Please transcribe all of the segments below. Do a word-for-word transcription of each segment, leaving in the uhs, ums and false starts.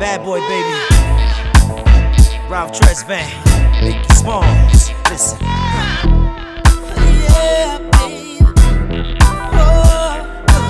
Bad Boy, baby. Ralph Tresvant, Biggie Smalls. Listen. Yeah, baby. Oh,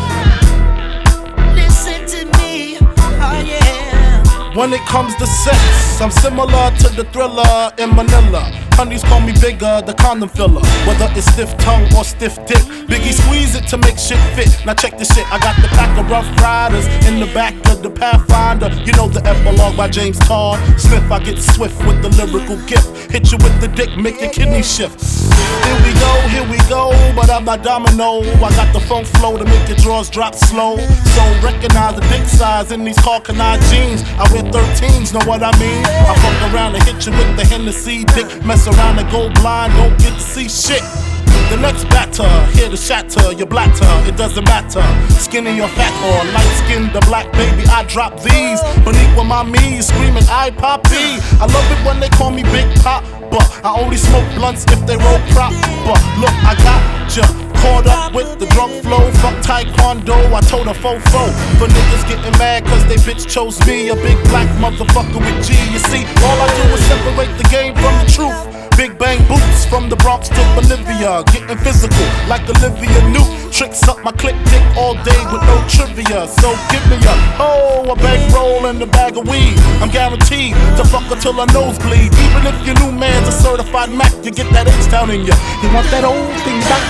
listen to me. Oh, yeah. When it comes to sex, I'm similar to the Thriller in Manila. Honeys call me bigger, the condom filler. Whether it's stiff tongue or stiff dick, Biggie squeeze it to make shit fit. Now check this shit, I got the pack of Rough Riders in the back of the Pathfinder. You know the epilogue by James Todd Smith. I get swift with the lyrical gift. Hit you with the dick, make your kidney shift. Here we go, here we go, but I'm not domino. I got the funk flow to make your drawers drop slow. So recognize the dick size in these Carcanine jeans. I wear thirteens, know what I mean? I fuck around and hit you with the Hennessy dick. Mess around and go blind, don't get to see shit. The next batter, here to shatter your blatter, it doesn't matter. Skinny or fat or light skinned or black, baby, I drop these. Beneath with my knees, screaming I poppy. I love it when they call me Big Pop, but I only smoke blunts if they roll prop. But look, I got ya caught up with the drunk flow. Fuck taekwondo, I told a fofo. For niggas getting mad cause they bitch chose me, a big black motherfucker with G. You see, all I do is separate the game from the truth. Big bang boots from the Bronx to Bolivia, getting physical like Olivia Newt. Tricks up my click dick all day with no trivia. So give me a oh, a bankroll and a bag of weed. I'm guaranteed to fuck her till her nose bleed. Even if your new man's a certified Mac, you get that H down in ya. You want that old thing back?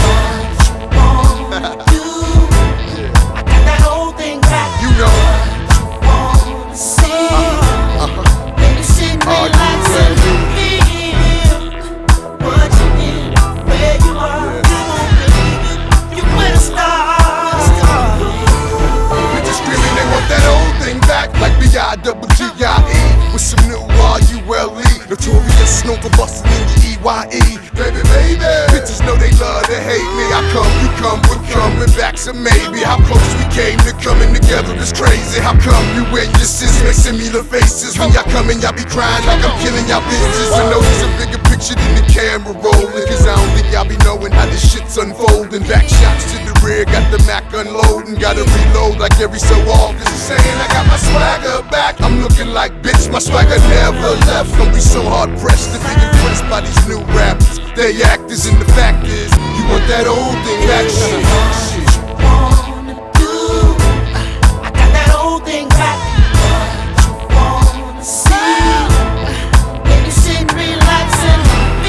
I got that old thing back. You know. Wanna see, Uh-huh. baby, sit, Oh, relax, you and ready? feel what you did, where you are. Come on, baby, you where to start. We just screaming, they want that old thing back, like B I double G I E with some new R U L E. Notorious, known for busting in your E Y E. Baby, baby, bitches know they love to hate me. I come, you come, we're coming back, so maybe how close we came to coming together is crazy. How come you and your sis make similar faces when y'all come and y'all be crying like I'm killing y'all bitches? I know there's a bigger picture than the camera rolling, cause I don't think y'all be knowing how this shit's unfolding. Back shots to the rear, got the Mac unloading, gotta reload like every so often. Saying I got my swagger back, I'm looking like bitch, my swagger never left. Don't be so hard pressed to be impressed by these new rappers. They actors and the fact is, you want that old thing back, shit. Wanna do? I got that old thing back. What you wanna see? Baby, sit, relax, and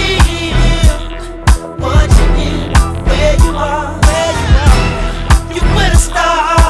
feel what you did, where you are, where you are. You where to start.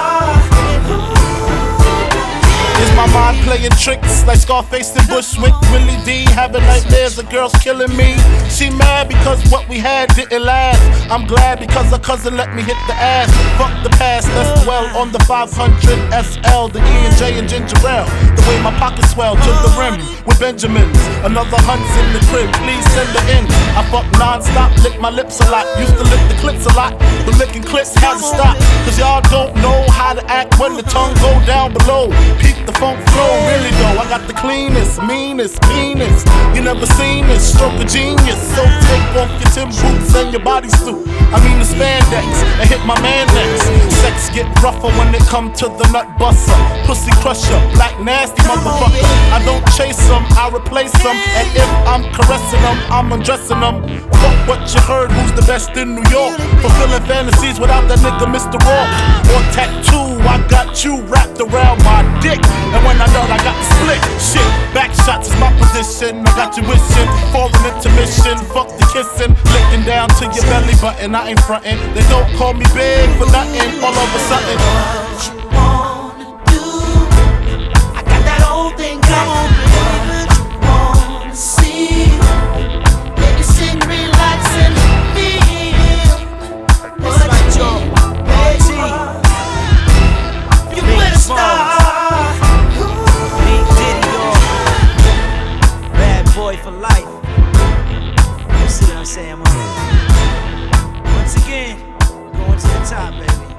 Is my mind playing tricks like Scarface and Bushwick? Willie D having nightmares of girls killing me. She mad because what we had didn't last. I'm glad because her cousin let me hit the ass. Fuck the past, let's dwell on the five hundred S L, the E and J and ginger ale. The way my pockets swell to the rim with Benjamins. Another hunt's in the crib, please send her in. I fuck non-stop, lick my lips a lot. Used to lick the clips a lot, but licking clips had to stop. Cause y'all don't know how to act when the tongue go down below. Peep the funk flow, really though. I got the cleanest, meanest penis. You never seen this, stroke of genius. So take off your Tim boots and your bodysuit. I mean the spandex, and hit my man next. Sex get rougher when it come to the nut buster. Pussy crusher, black nasty motherfucker. I don't chase them, I replace them. And if I'm caressing them, I'm undressing them. Fuck what you heard, who's the best in New York? Fulfilling fantasies without that nigga Mister Rock. Or tattoo, I got you wrapped around my dick. And when I know I got the split, shit, back shots is my position. I got you wishing, falling into mission. Fuck the kissing, licking down to your belly button. I ain't frontin', they don't call me big for nothing. All of a sudden, What you wanna do? I got that old thing back. What you wanna see? Baby, sit, relax, and feel what you did, where you are. You where to start. Big Diddy, y'all. Bad Boy for life. You see what I'm saying, man? Once again, going to the top, baby.